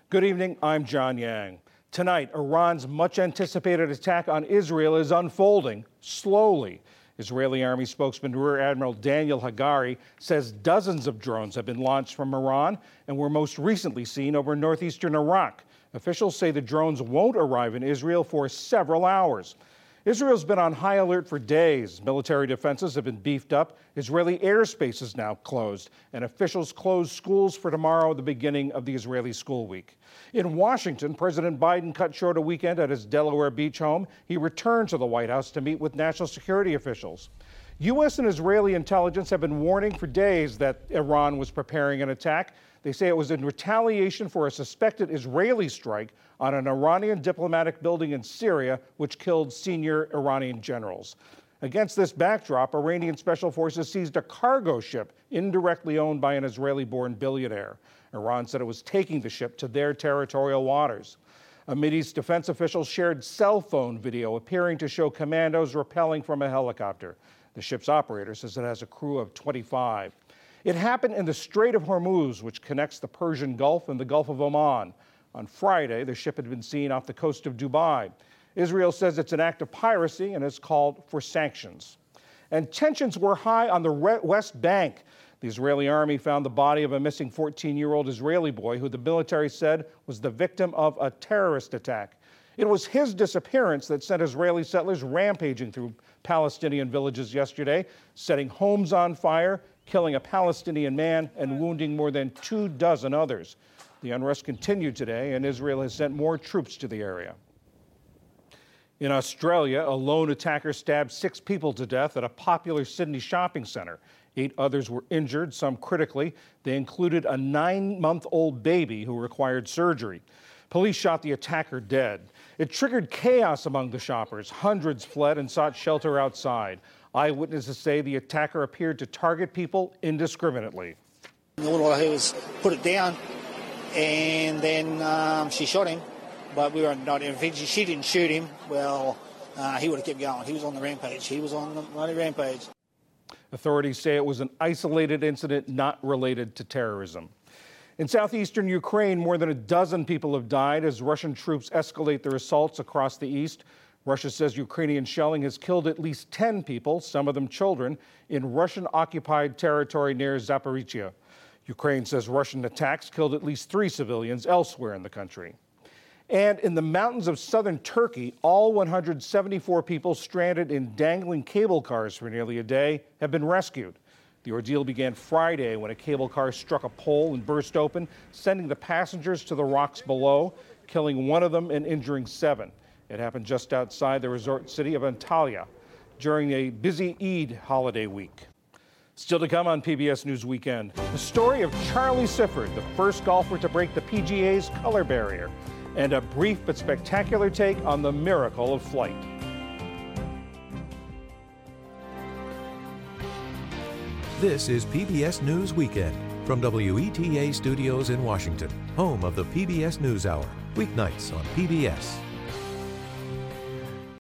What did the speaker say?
Good evening, I'm John Yang. Tonight, Iran's much-anticipated attack on Israel is unfolding slowly. Israeli Army spokesman Rear Admiral Daniel Hagari says dozens of drones have been launched from Iran and were most recently seen over northeastern Iraq. Officials say the drones won't arrive in Israel for several hours. Israel's been on high alert for days. Military defenses have been beefed up. Israeli airspace is now closed, and officials closed schools for tomorrow, the beginning of the Israeli school week. In Washington, President Biden cut short a weekend at his Delaware Beach home. He returned to the White House to meet with national security officials. U.S. and Israeli intelligence have been warning for days that Iran was preparing an attack. They say it was in retaliation for a suspected Israeli strike on an Iranian diplomatic building in Syria, which killed senior Iranian generals. Against this backdrop, Iranian special forces seized a cargo ship indirectly owned by an Israeli-born billionaire. Iran said it was taking the ship to their territorial waters. A Mideast defense official shared cell phone video appearing to show commandos rappelling from a helicopter. The ship's operator says it has a crew of 25. It happened in the Strait of Hormuz, which connects the Persian Gulf and the Gulf of Oman. On Friday, the ship had been seen off the coast of Dubai. Israel says it's an act of piracy and has called for sanctions. And tensions were high on the West Bank. The Israeli army found the body of a missing 14-year-old Israeli boy who the military said was the victim of a terrorist attack. It was his disappearance that sent Israeli settlers rampaging through Palestinian villages yesterday, setting homes on fire, killing a Palestinian man, and wounding more than 24 others. The unrest continued today, and Israel has sent more troops to the area. In Australia, a lone attacker stabbed 6 people to death at a popular Sydney shopping centre. 8 others were injured, some critically. They included a 9-month-old baby who required surgery. Police shot the attacker dead. It triggered chaos among the shoppers. Hundreds fled and sought shelter outside. Eyewitnesses say the attacker appeared to target people indiscriminately. All I heard was put it down, and then she shot him. But we were not. If she didn't shoot him, well, he would have kept going. He was on the rampage. He was on the bloody rampage. Authorities say it was an isolated incident not related to terrorism. In southeastern Ukraine, more than a dozen people have died as Russian troops escalate their assaults across the east. Russia says Ukrainian shelling has killed at least 10 people, some of them children, in Russian-occupied territory near Zaporizhia. Ukraine says Russian attacks killed at least 3 civilians elsewhere in the country. And in the mountains of southern Turkey, all 174 people stranded in dangling cable cars for nearly a day have been rescued. The ordeal began Friday when a cable car struck a pole and burst open, sending the passengers to the rocks below, killing 1 of them and injuring 7. It happened just outside the resort city of Antalya during a busy Eid holiday week. Still to come on PBS News Weekend, the story of Charlie Sifford, the first golfer to break the PGA's color barrier, and a brief but spectacular take on the miracle of flight. This is PBS News Weekend from WETA Studios in Washington, home of the PBS NewsHour, weeknights on PBS.